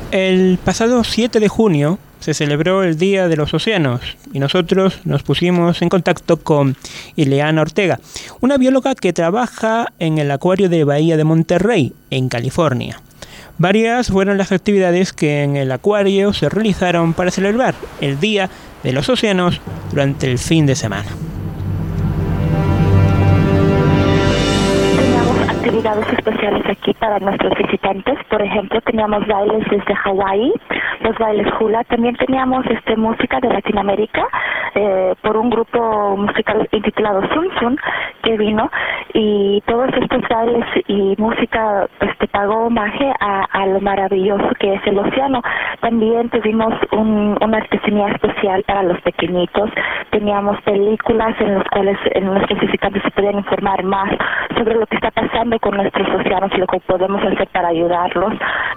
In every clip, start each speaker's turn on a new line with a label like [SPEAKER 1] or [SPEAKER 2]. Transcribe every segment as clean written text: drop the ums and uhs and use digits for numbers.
[SPEAKER 1] El pasado 7 de junio se celebró el Día de los Océanos y nosotros nos pusimos en contacto con Ileana Ortega, una bióloga que trabaja en el acuario de Bahía de Monterrey, en California. Varias fueron las actividades que en el acuario se realizaron para celebrar el Día de los Océanos durante el fin de semana.
[SPEAKER 2] Actividades especiales aquí para nuestros visitantes. Por ejemplo, teníamos bailes desde Hawái, los bailes hula. También teníamos música de Latinoamérica por un grupo musical intitulado Sun Sun que vino, y todos estos bailes y música pagó homenaje a lo maravilloso que es el océano. También tuvimos una artesanía especial para los pequeñitos. Teníamos películas en las cuales nuestros visitantes se podían informar más sobre lo que está pasando con nuestros océanos y lo que podemos hacer para ayudarlos.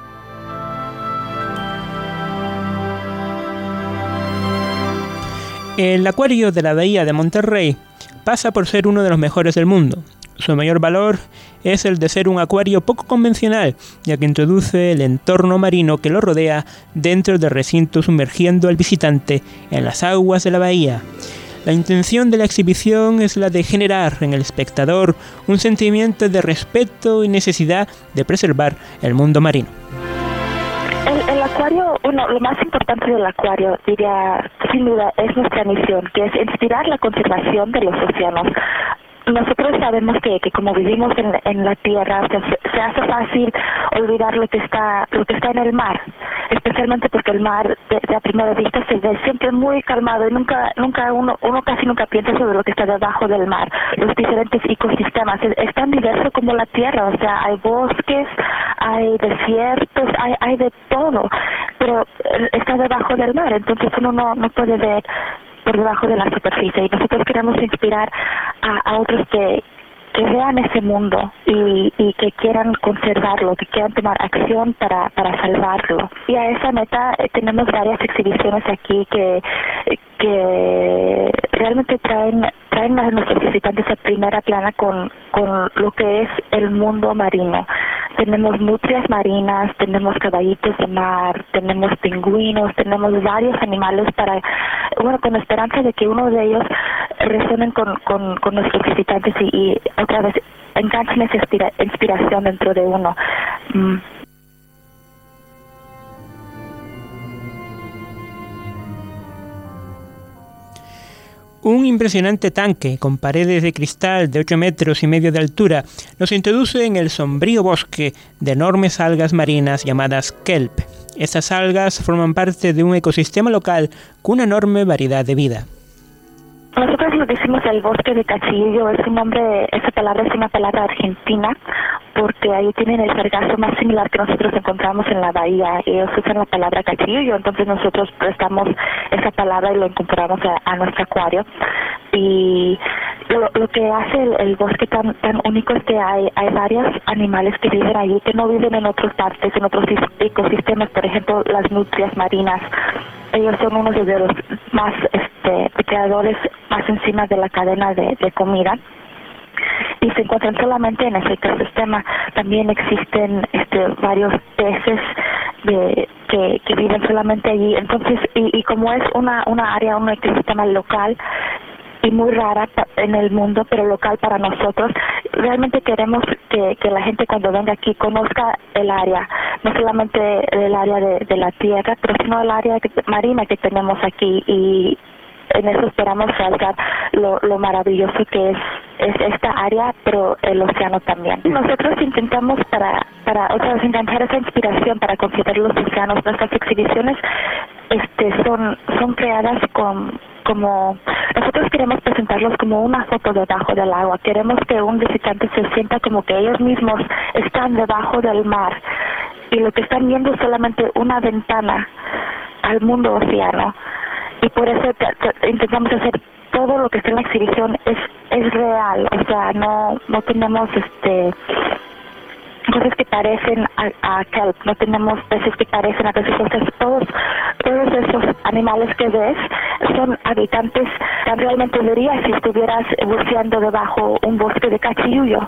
[SPEAKER 1] El acuario de la Bahía de Monterrey pasa por ser uno de los mejores del mundo. Su mayor valor es el de ser un acuario poco convencional, ya que introduce el entorno marino que lo rodea dentro del recinto, sumergiendo al visitante en las aguas de la bahía. La intención de la exhibición es la de generar en el espectador un sentimiento de respeto y necesidad de preservar el mundo marino.
[SPEAKER 2] El acuario, lo más importante del acuario, diría, sin duda, es nuestra misión, que es inspirar la conservación de los océanos. Nosotros sabemos que como vivimos en la tierra, se hace fácil olvidar lo que está en el mar, especialmente porque el mar de a primera vista se ve siempre muy calmado y uno casi nunca piensa sobre lo que está debajo del mar, los diferentes ecosistemas. Es tan diverso como la tierra, o sea, hay bosques, hay desiertos, hay de todo, pero está debajo del mar, entonces uno no puede ver por debajo de la superficie, y nosotros queremos inspirar a otros que vean ese mundo y que quieran conservarlo, que quieran tomar acción para salvarlo. Y a esa meta tenemos varias exhibiciones aquí que realmente traen a nuestros visitantes a primera plana con lo que es el mundo marino. Tenemos nutrias marinas, tenemos caballitos de mar, tenemos pingüinos, tenemos varios animales con la esperanza de que uno de ellos resuenen con nuestros visitantes y otra vez enganchen esa inspiración dentro de uno.
[SPEAKER 1] Un impresionante tanque con paredes de cristal de 8 metros y medio de altura nos introduce en el sombrío bosque de enormes algas marinas llamadas kelp. Estas algas forman parte de un ecosistema local con una enorme variedad de vida.
[SPEAKER 2] Nosotros lo decimos el bosque de Cachillo, esa palabra es una palabra argentina, porque ahí tienen el sargazo más similar que nosotros encontramos en la bahía. Ellos usan la palabra Cachillo, entonces nosotros prestamos esa palabra y lo incorporamos a nuestro acuario. Y lo que hace el bosque tan único es que hay varios animales que viven allí, que no viven en otras partes, en otros ecosistemas. Por ejemplo, las nutrias marinas. Ellos son uno de los más creadores más encima de la cadena de comida, y se encuentran solamente en ese ecosistema. También existen varios peces que viven solamente allí. Entonces, y como es una área, un ecosistema local y muy rara en el mundo, pero local para nosotros, realmente queremos que la gente cuando venga aquí conozca el área, no solamente el área de la tierra, pero sino el área marina que tenemos aquí, y en eso esperamos resaltar lo maravilloso que es esta área, pero el océano también. Nosotros intentamos para otra vez enganchar esa inspiración para considerar los océanos. Nuestras exhibiciones son creadas como nosotros queremos presentarlos como una foto debajo del agua. Queremos que un visitante se sienta como que ellos mismos están debajo del mar y lo que están viendo es solamente una ventana al mundo océano. Y por eso intentamos hacer todo lo que está en la exhibición es real, o sea, no tenemos cosas que parecen a kelp, no tenemos peces que parecen a peces. Todos esos animales que ves son habitantes que realmente verías si estuvieras buceando debajo un bosque de cachiyuyo.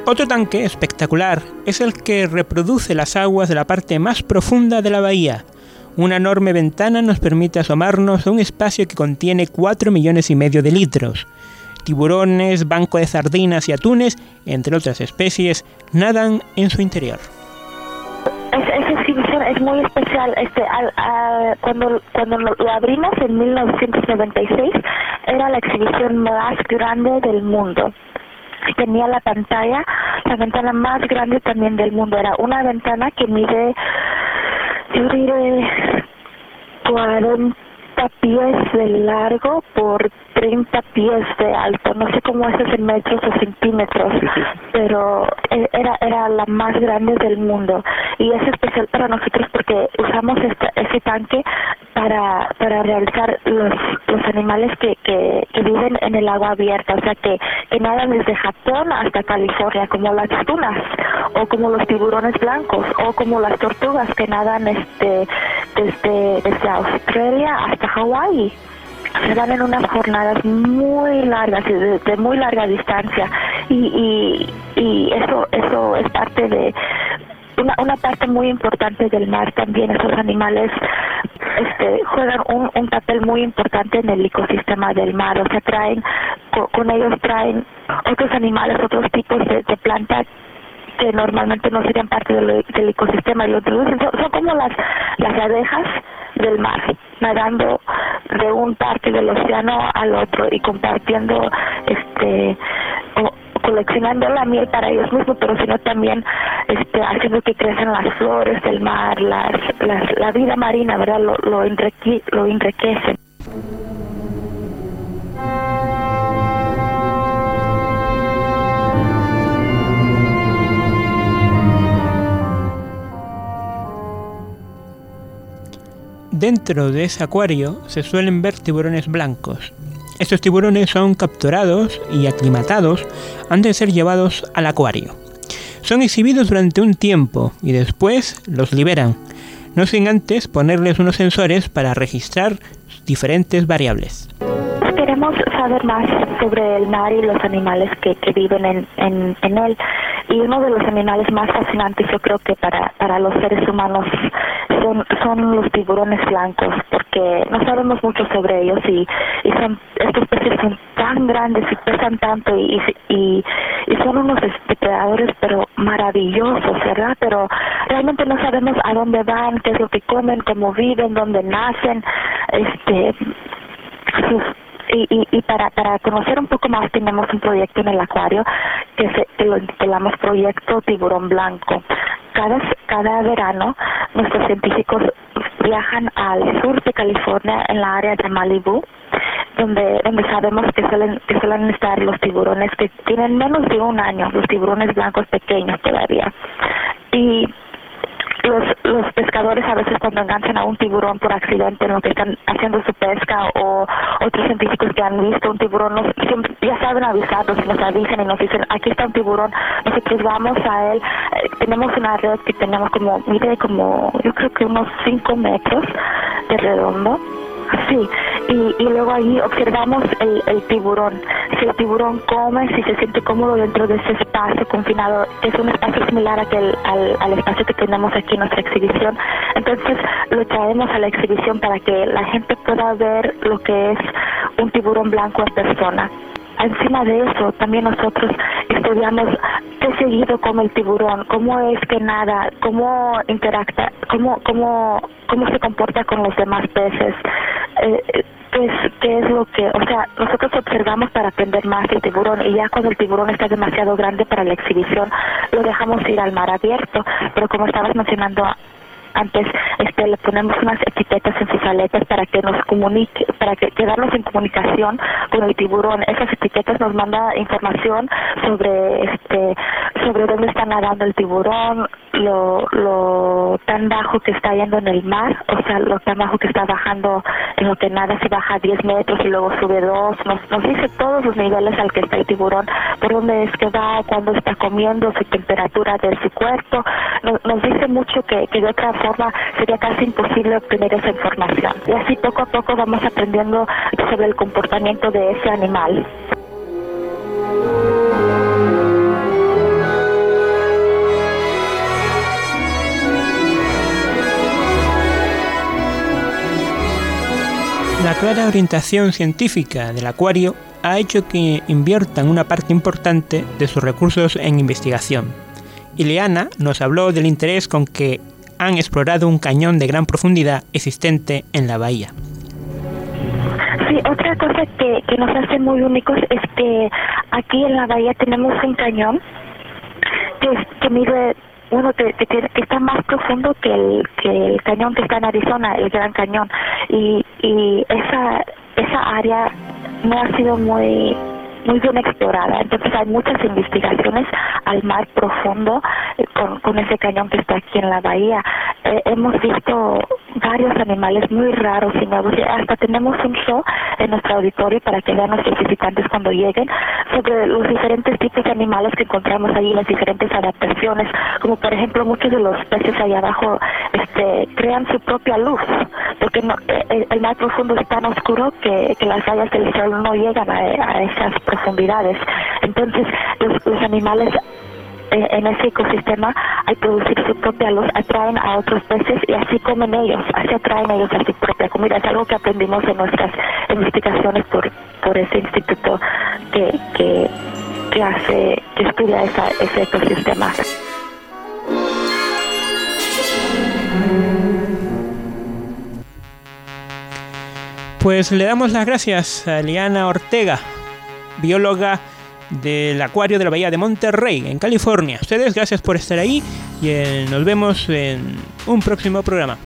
[SPEAKER 1] Otro tanque espectacular es el que reproduce las aguas de la parte más profunda de la bahía. Una enorme ventana nos permite asomarnos a un espacio que contiene 4,5 millones de litros. Tiburones, banco de sardinas y atunes, entre otras especies, nadan en su interior.
[SPEAKER 2] Esa exhibición es muy especial. Cuando lo abrimos en 1996, era la exhibición más grande del mundo. Tenía la ventana más grande también del mundo. Era una ventana que mide, yo diré, 40 pies de largo por 30 pies de alto. No sé cómo es en metros o centímetros, pero era la más grande del mundo. Y es especial para nosotros porque usamos ese tanque para realizar los animales que viven en el agua abierta, o sea que nadan desde Japón hasta California, como las tunas, o como los tiburones blancos, o como las tortugas que nadan desde Australia hasta Hawái. Se van en unas jornadas muy largas, de muy larga distancia, y eso es parte de una parte muy importante del mar también. Esos animales juegan un papel muy importante en el ecosistema del mar, o sea, con ellos traen otros animales, otros tipos de plantas que normalmente no serían parte del ecosistema, y lo introducen. Son como las abejas del mar, nadando de un parte del océano al otro y compartiendo, coleccionando la miel para ellos mismos, pero sino también haciendo que crezcan las flores del mar, la vida marina, ¿verdad? Lo enriquecen.
[SPEAKER 1] Dentro de ese acuario se suelen ver tiburones blancos. Estos tiburones son capturados y aclimatados antes de ser llevados al acuario. Son exhibidos durante un tiempo y después los liberan, no sin antes ponerles unos sensores para registrar diferentes variables.
[SPEAKER 2] Queremos saber más sobre el mar y los animales que viven en él. Y uno de los animales más fascinantes, yo creo que para los seres humanos, son los tiburones blancos, porque no sabemos mucho sobre ellos, y estos peces son tan grandes y pesan tanto, y son unos depredadores pero maravillosos, ¿verdad? Pero realmente no sabemos a dónde van, qué es lo que comen, cómo viven, dónde nacen, Y para conocer un poco más, tenemos un proyecto en el acuario que lo intitulamos Proyecto Tiburón Blanco. Cada verano nuestros científicos viajan al sur de California, en la área de Malibu, donde sabemos que suelen estar los tiburones que tienen menos de un año, los tiburones blancos pequeños todavía. Y los pescadores, a veces cuando enganchan a un tiburón por accidente en lo que están haciendo su pesca, o otros científicos que han visto un tiburón, ya saben avisarnos, nos avisan y nos dicen: aquí está un tiburón, nosotros vamos a él. Tenemos una red que tenemos mide como yo creo que unos 5 metros de redondo. Sí, y luego allí observamos el tiburón. Si el tiburón come, si se siente cómodo dentro de ese espacio confinado, que es un espacio similar al espacio que tenemos aquí en nuestra exhibición. Entonces lo traemos a la exhibición para que la gente pueda ver lo que es un tiburón blanco en persona. Encima de eso, también nosotros estudiamos qué seguido come el tiburón, cómo es que nada, cómo interactúa, cómo se comporta con los demás peces, qué es lo que, o sea, nosotros observamos para aprender más del tiburón, y ya cuando el tiburón está demasiado grande para la exhibición, lo dejamos ir al mar abierto. Pero como estabas mencionando antes, le ponemos unas etiquetas en sus aletas para que nos comunique, para quedarnos en comunicación con el tiburón. Esas etiquetas nos mandan información sobre dónde está nadando el tiburón, lo tan bajo que está yendo en el mar, o sea, lo tan bajo que está bajando en lo que nada, si baja 10 metros y luego sube 2, nos dice todos los niveles al que está el tiburón, por dónde es que va, cuándo está comiendo, su temperatura de su cuerpo. Nos dice mucho que de otra forma sería casi imposible obtener esa información. Y así poco a poco vamos aprendiendo sobre el comportamiento de ese animal.
[SPEAKER 1] La clara orientación científica del acuario ha hecho que inviertan una parte importante de sus recursos en investigación. Ileana nos habló del interés con que han explorado un cañón de gran profundidad existente en la bahía.
[SPEAKER 2] Sí, otra cosa que nos hace muy únicos es que aquí en la bahía tenemos un cañón que mide, que está más profundo que el cañón que está en Arizona, el Gran Cañón, y esa área no ha sido muy bien explorada. Entonces hay muchas investigaciones al mar profundo con ese cañón que está aquí en la bahía. Hemos visto varios animales muy raros y nuevos. Hasta tenemos un show en nuestro auditorio para que vean nuestros visitantes cuando lleguen sobre los diferentes tipos de animales que encontramos ahí, las diferentes adaptaciones, como por ejemplo muchos de los peces ahí abajo crean su propia luz, porque el mar profundo es tan oscuro que las rayas del sol no llegan a esas profundidades. Entonces los animales en ese ecosistema, al producir su propia luz, atraen a otros peces y así comen ellos, así atraen ellos a su propia comida. Es algo que aprendimos en nuestras investigaciones por ese instituto que estudia ese ecosistema.
[SPEAKER 1] Pues le damos las gracias a Ileana Ortega, bióloga del acuario de la bahía de Monterrey, en California. Ustedes, gracias por estar ahí y nos vemos en un próximo programa.